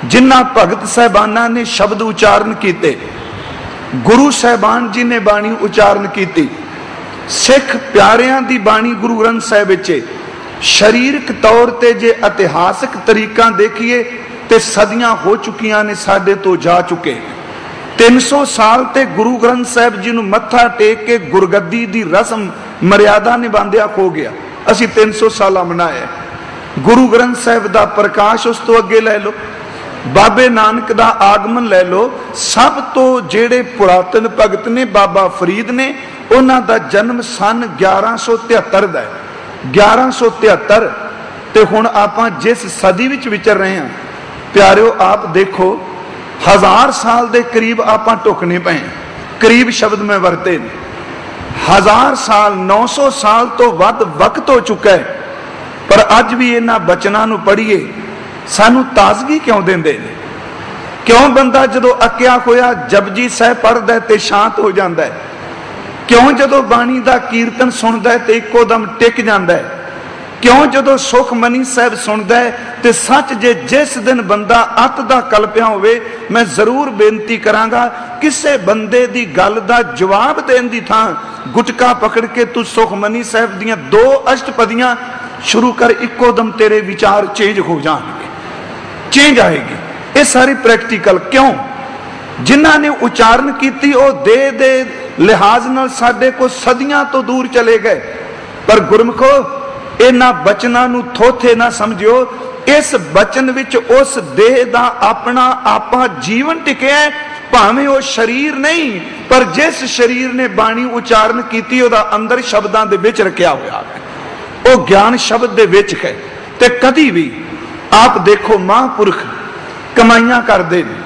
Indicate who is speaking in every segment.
Speaker 1: जिन्ना भगत साहबाना ने शब्द उचारण किए, गुरु साहबान जी ने बाणी उचारण की, सिख प्यारियां दी बाणी गुरु ग्रंथ साहिब विच शरीरक तौर ते जे इतिहासक तरीका देखिए तो सदियां हो चुकियां ने, साडे तो जा चुके। 300 साल ते गुरु ग्रंथ साहिब जी नूं मत्था टेक के गुरगद्दी दी रस्म मर्यादा निभांदिया हो गया। असी 300 साल मनाया। गुरु ग्रंथ साहिब दा प्रकाश उस तो अगे लै लो, बाबे नानक दा आगमन लै लो, सब तो जेड़े पुरातन भगत ने बाबा फरीद ने, उन्हां दा जन्म सन 1173 दा है। 1173 ते हुण आपां जिस सदी विच विचर रहे हैं प्यारिओ, आप देखो 1000 साल दे करीब आपां टुकने पे, करीब शब्द मैं वरते ने। 1000 साल 900 साल तो वध वक्त हो चुका है, पर अज भी इन्हां बचनां नूं पढ़ीए सानू ताजगी क्यों देंदे ने? क्यों बंदा जदों अक्या होया जपजी साहिब पढ़दा है ते शांत हो जांदा है? क्यों जदों बाणी दा कीर्तन सुनदा है ते इक्को दम टिक जांदा है? क्यों जदों सुखमनी साहिब सुनदा है ते सच जे जिस दिन बंदा अत दा कल्पिया होवे, मैं जरूर बेनती करांगा किसे बंदे दी गल दा जवाब देण दी थां गुटका पकड़ के तू सुखमनी साहिब दियां 2 अष्टपदियां शुरू कर, इक्को दम तेरे विचार चेंज हो जाएंगे, चेंज आएगी। ये सारी प्रैक्टिकल क्यों? जिन्हां ने उचारण की दे लिहाज नाल साडे को सदियां तो दूर चले गए, पर गुरमुखो इन्हां बचनां नूं थोथे ना समझियो। इस बचन विच उस देह दा अपना आपा जीवन टिकिया है, भावें वो शरीर नहीं, पर जिस शरीर ने बाणी उचारण की उहदा अंदर शब्दां दे विच रखिया होया है, वो ज्ञान शब्द दे विच है। ते कदी भी आप देखो महापुरख कमाइयां करते हैं,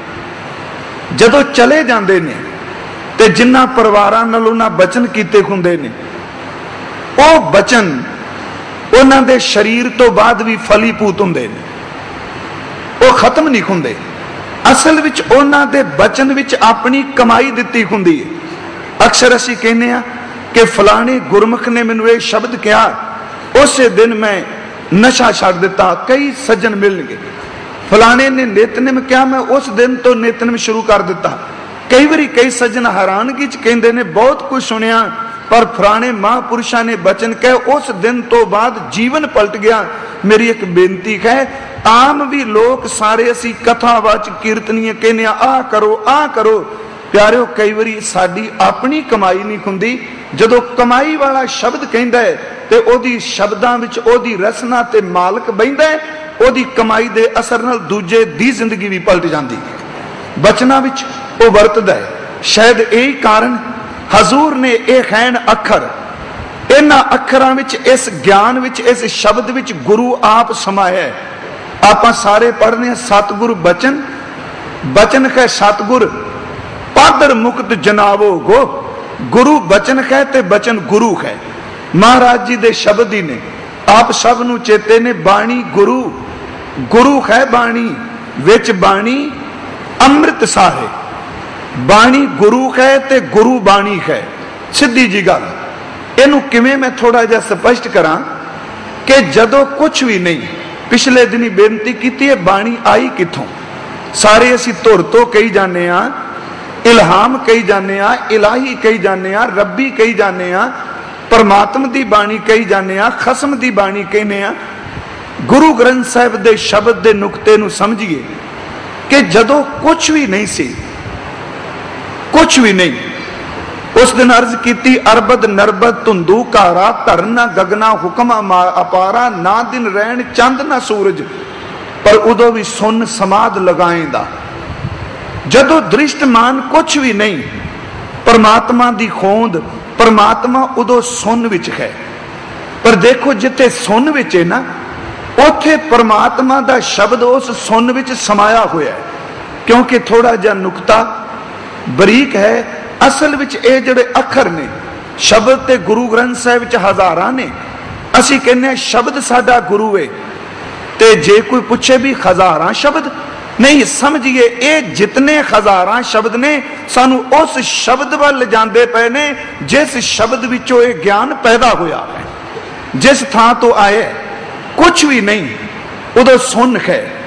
Speaker 1: जदों चले जाते हैं तो जिन्ना परिवारां नाल उन्हां बचन कीते हुंदे ने, वो बचन उन्हां दे शरीर तो बाद भी फलीभूत हुंदे ने, वो खत्म नहीं हुंदे। असल विच उन्हां दे बचन विच अपनी कमाई दित्ती हुंदी है। अक्सर असीं कहने आ कि फलाने गुरमुख ने मैनूं ये शब्द कहा, उस दिन मैं नशा छड्ड दिता। कई सज्जन मिलणगे, फलाने ने नितनेम क्या, मैं उस दिन तो नितनेम शुरू कर दिता। कई बारी कई सज्जन हैरानगी च कहंदे ने बहुत कुछ सुनिया, पर फलाने महापुरुषां ने बचन कहे उस दिन तो बाद जीवन पलट गया। मेरी एक बेनती है, आम भी लोग सारे असी कथावाच कीर्तनीय कहने आ करो आ करो, प्यारिओ कई बारी साडी अपनी कमाई नहीं हुंदी। जदों कमाई वाला शब्द कहंदा है ते ओदी शब्दां विच ओदी रसना ते मालक बहिंदा है, ओदी कमाई दे असर नाल दूजे दी जिंदगी भी पलट जांदी है। बचना विच वो वरतदा है। शायद यही कारण हजूर ने ये खैन अखर, इन्हां अखरां विच, इस ज्ञान विच, इस शब्द विच गुरु आप समाया है। आपां सारे पढ़ने सतगुरु बचन, बचन है सतगुर पादर मुक्त जनावो गो। गुरु बचन है ते बचन गुरु है। महाराज जी दे शब्द ही ने, आप सब नूं चेते ने, बाणी गुरु, गुरु है बाणी, विच बाणी अमृत साहे। बाणी गुरु है ते गुरु बाणी है। सीधी जी गल, इनू किवें मैं थोड़ा जिहा स्पष्ट करा कि जदों कुछ भी नहीं, पिछले दिनी बेनती की है, बाणी आई किथों? सारे असी धुर तो कही जाने आ, इल्हाम कही जाने आ, इलाही कही जाने आ, रब्बी कही जाने आ, परमात्मा दी बाणी कही जाने आ, खसम दी बाणी कहने आ। गुरु ग्रंथ साहिब दे शब्द दे नुकते नूं समझिए कि जदों कुछ भी नहीं सी, कुछ भी नहीं, उस दिन अर्ज की अरबद नरबद धुंधू कारा, धरना गगना हुक्म अपारा, ना दिन रैन चंद ना सूरज, पर उदों भी सुन समाध लगाएंदा। जदों दृष्टमान कुछ भी नहीं, परमात्मा दी खोंद, परमात्मा उदों सुन विच है। पर देखो जिथे सुन विच है ना, उथे परमात्मा दा शब्द उस सुन विच समाया होया है। क्योंकि थोड़ा जिहा नुकता बरीक है। असल विच ये जिहड़े अखर ने, शब्द ते गुरु ग्रंथ साहिब विच हज़ारां ने। असीं कहने शब्द साडा गुरु है, ते जे कोई पूछे भी हज़ारां शब्द नहीं, समझिए ये जितने हज़ारां शब्द ने सानू उस शब्द वल जांदे पए ने जिस शब्द विचों ये ज्ञान पैदा होया है, जिस थां तो आए। कुछ भी नहीं, उदों सुन है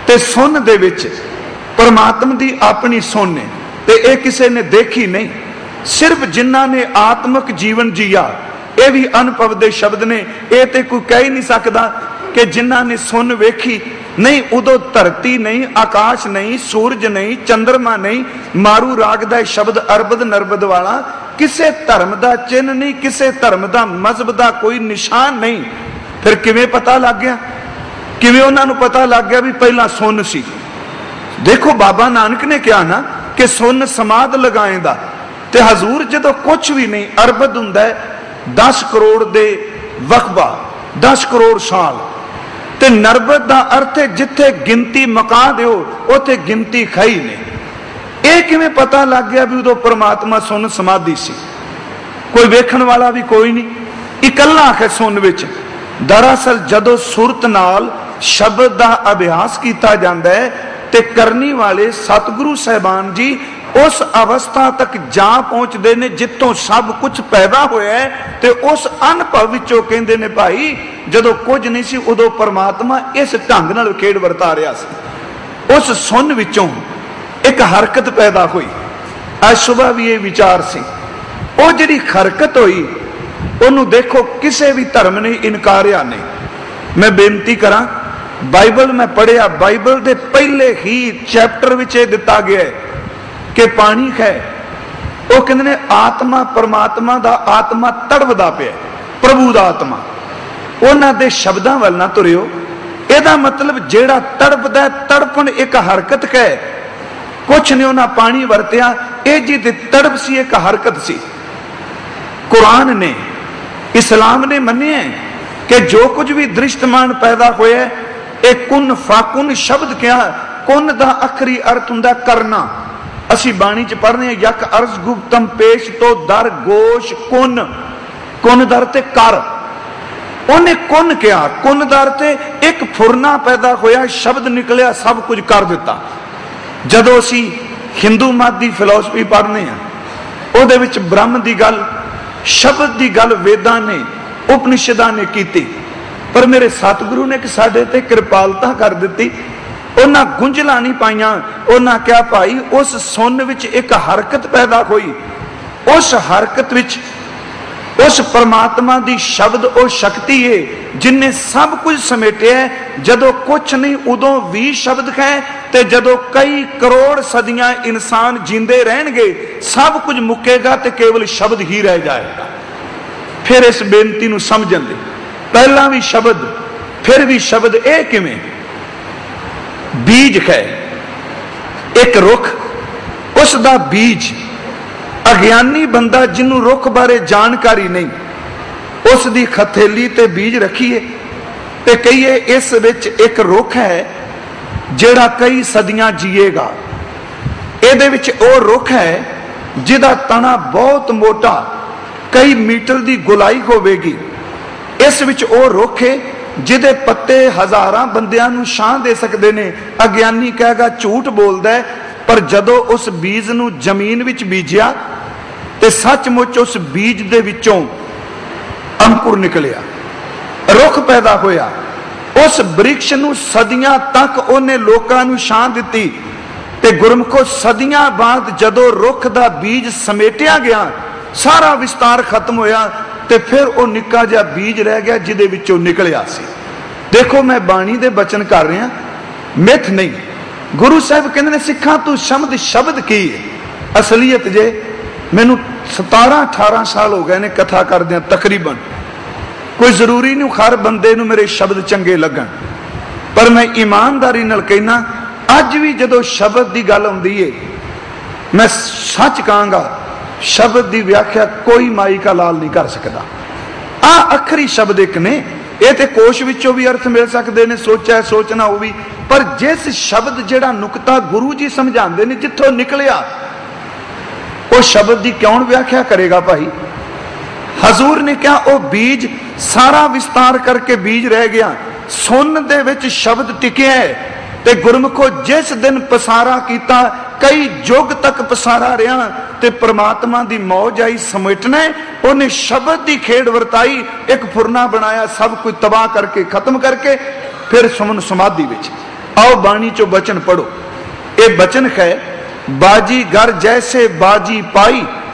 Speaker 1: ते सुन दे विच परमात्मा दी अपनी सुन है, ते ये किसी ने देखी नहीं, सिर्फ जिन्हां ने आत्मक जीवन जिया। ये भी अनुभव दे शब्द ने, ये ते कोई कह ही नहीं सकता कि जिन्हां ने सुन वेखी नहीं। उदों धरती नहीं, आकाश नहीं, सूरज नहीं, चंद्रमा नहीं, मारू राग दा शब्द अरबद नरबद वाला, किसे धर्म दा चिन्ह नहीं, किसे धर्म दा मजहब दा कोई निशान नहीं। फिर किवें पता लग गया, किवें उन्हां नूं पता लग गया भी पहला सुन सी। देखो बाबा नानक ने कहा ना कि सुन समाध लगाएंदा, ते हजूर जदों कुछ भी नहीं, अरबद हुंदा है 10 करोड़ दे वकबा, 10 करोड़ साल, ते नरबत का अर्थ है जिथे गिनती मका दो उथे गिनती खाई ने। यह किवें पता लग गया भी उदों परमात्मा सुन समाधि सी, कोई वेखण वाला भी कोई नहीं, इकल्ला है सुन विच। दरअसल जदों सुरत नाल शब्द का अभ्यास किया जाता है ते करनी वाले सतगुरु साहिबान जी उस अवस्था तक जा पहुंचते ने जितों सब कुछ पैदा होया है, ते उस अनुभव विचों कहंदे ने भाई जदों कुछ नहीं सी उदों परमात्मा इस ढंग नाल खेड वरता रहा सी। उस सुन विचों एक हरकत पैदा हुई। आज सुबह भी ये विचार सी, वो जिहड़ी हरकत हुई उन्होंने देखो किसी भी धर्म ने इनकारिया नहीं। मैं बेनती करा, बाइबल मैं पढ़िया, बाइबल के पहले ही चैप्टर विच ये दिता गया है कि पानी है, वो कहते ने आत्मा परमात्मा दा आत्मा तड़पदा पिया, प्रभु दा आत्मा। उन्हां दे शब्दां वल ना तुरियो, एदा मतलब जेड़ा तड़पदा, तड़पण एक हरकत है, कुछ नहीं उन्हां पानी वरतिया, ये जी दी तड़प सी, एक हरकत सी। कुरान ने, इस्लाम ने मन्निया कि जो कुछ भी दृष्टमान पैदा होया एक कुन फाकुन शब्द क्या, कुन दा आखरी अर्थ हुंदा करना। असी बाणी च पढ़ने यक अर्ज गुप्तम पेश तो दर गोश कुन, कुन दर ते कर, उन्हें कुन क्या, कुन दर ते एक फुरना पैदा होया, शब्द निकलिया, सब कुछ कर दिता। जदों असी हिंदू मत की फिलोसफी पढ़ने उहदे विच ब्रह्म की गल, शब्द की गल वेदां ने उपनिषदां ने की, पर मेरे सतगुरु ने साडे ते कृपालता कर दी। उन्हां गुंझला नहीं पाइया, उन्हां क्या भाई उस सुन विच एक हरकत पैदा हुई, उस हरकत विच उस परमात्मा दी शब्द और शक्ति है जिन्हें सब कुछ समेटिया है। जदों कुछ नहीं उदों भी शब्द है, ते जदों कई करोड़ सदियां इंसान जींदे रहणगे सब कुछ मुकेगा ते केवल शब्द ही रह जाएगा। फिर इस बेनती नूं समझण दे, पहला भी शब्द फिर भी शब्द, यह किवें बीज है, एक रुख उसका बीज। अज्ञानी बंदा जिन्हों रुख बारे जानकारी नहीं, उसकी खथेली ते बीज रखीए ते कहिए इस विच एक रुख है जिहड़ा कई सदियां जीएगा। इहदे विच ओ रुख है जिहदा तना बहुत मोटा, कई मीटर की गुलाई होवेगी। इस विच ओ रुख है जिहदे पत्ते हजारां बंदियां नूं छां दे सकदे ने। अज्ञानी कहेगा झूठ बोलदा है, पर जदों उस बीज नूं जमीन विच बीजिया ते सचमुच उस बीज दे विचों अंकुर निकलिया, रुख पैदा होया। उस वृक्ष नूं सदियां तक उन्हें लोकां नूं छां दित्ती ते गुरमुखो सदियां बाद जदों रुख दा बीज समेटिया गया, सारा विस्तार खत्म होया ते फिर वो निक्का जिहा बीज रह गया जिहदे विचों निकलिया सी। देखो मैं बाणी दे बचन कर रहा, मिथ नहीं। गुरु साहब कहते ने सिखा तू शब्द शब्द की है असलीयत। जे मैनू 17-18 साल हो गए ने कथा करदे तकरीबन, कोई जरूरी नहीं हर बंदे नूं मेरे शब्द चंगे लगन, पर मैं ईमानदारी नाल कहना अज भी जदों शब्द की गल आउंदी है मैं सच कहांगा शब्द की व्याख्या कोई माई का लाल नहीं कर सकता। आ अखरी शब्द एक ने, ये तो कोश विचों भी अर्थ मिल सकते हैं, सोचा सोचना वो भी, पर जिस शब्द जिहड़ा नुकता गुरु जी समझाते हैं जिथों निकलिया वो शब्द की क्यों व्याख्या करेगा भाई। हजूर ने क्या वो बीज सारा विस्तार करके बीज रह गया, सुन दे विच शब्द टिकिया है ते गुरमुखो जिस दिन पसारा किया कई युग तक पसारा रहा ते परमात्मा की मौज आई समेटना, उन्हें शब्द की खेड वरताई, एक फुरना बनाया, सब कुछ तबाह करके खत्म करके फिर सुमन समाधि विच आओ बाणी चो बचन पढ़ो। ये बचन है, बाजी घर जैसे बाजी पाई